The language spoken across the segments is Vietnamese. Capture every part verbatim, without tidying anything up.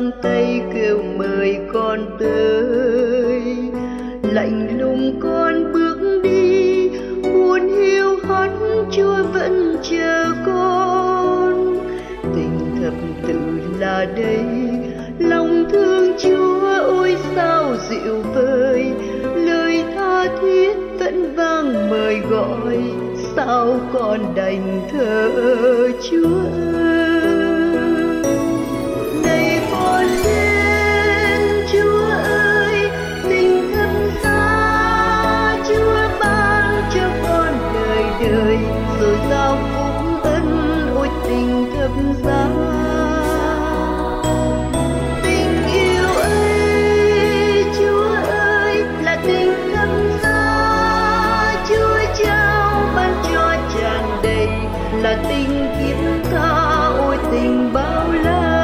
giang tay kêu mời con tới. Lạnh lùng con bước đi, buồn hiu hắt Chúa vẫn chờ con. Tình thập tự là đây, lòng thương Chúa ôi sao dịu vơi. Lời tha thiết vẫn vang mời gọi, sao con đành thờ Chúa ơi. Này con lên Chúa ơi, tình thâm xa Chúa ban cho con đời đời, rồi giao phúc ân ôi tình thâm giá. Tình yêu ấy Chúa ơi là tình thâm giá, Chúa trao ban cho tràn đầy, là tình kiếp tha ôi tình bao la.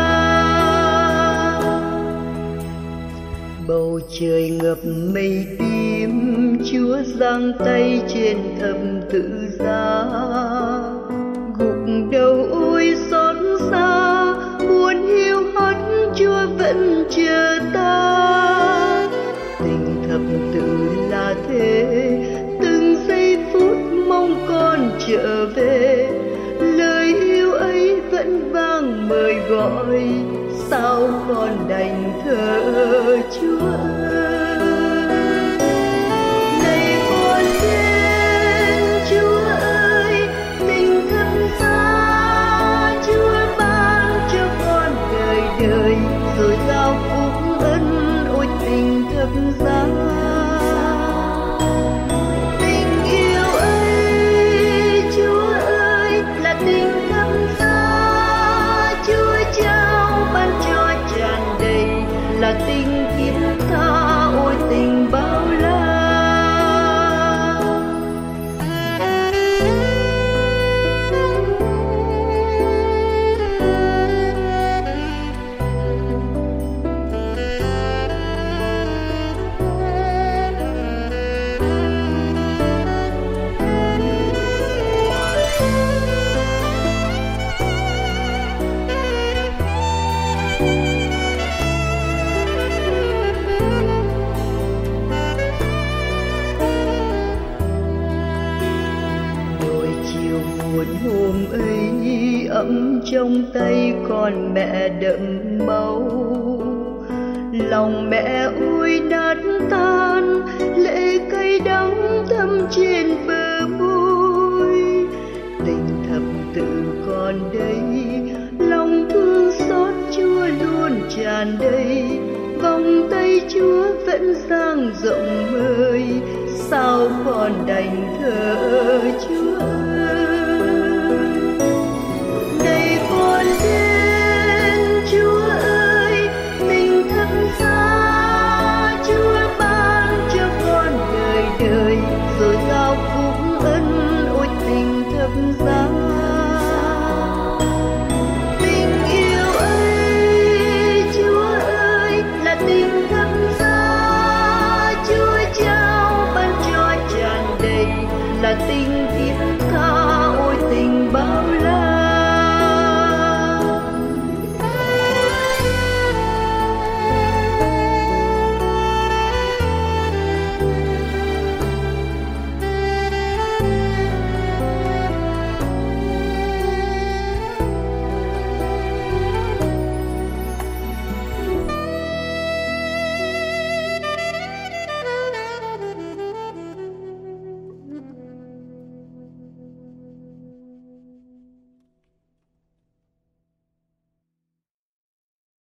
Bầu trời ngập mây tím, Chúa giang tay trên thập tự giá. Gục đầu ôi xót xa, buồn hiu hắt Chúa vẫn chờ ta. Tình thập tự là thế, từng giây phút mong con trở về. Lời yêu ấy vẫn vang mời gọi, sao con đành thờ Chúa ơi. Này con lên Chúa ơi, tình thâm xa Chúa ban cho con đời đời, rồi giao phúc ân ôi tình thâm giá. Tình yêu ấy Chúa ơi là tình thâm giá, Chúa trao ban cho tràn đầy, là tình kiếp tha ôi tình bao la. Buồn hôm ấy ấm trong tay con mẹ đậm máu, lòng mẹ ôi nát tan, lệ cay đắng thấm trên bờ môi. Tình thập tự còn đây, lòng thương xót Chúa luôn tràn đầy, vòng tay Chúa vẫn dang rộng mời, sao con đành thờ Chúa ơi. Này con lên Chúa ơi, tình thâm xa Chúa ban cho con đời đời, rồi giao phúc ân ôi tình thâm giá. Tình yêu ấy Chúa ơi là tình thâm giá, Chúa trao ban cho tràn đầy, là tình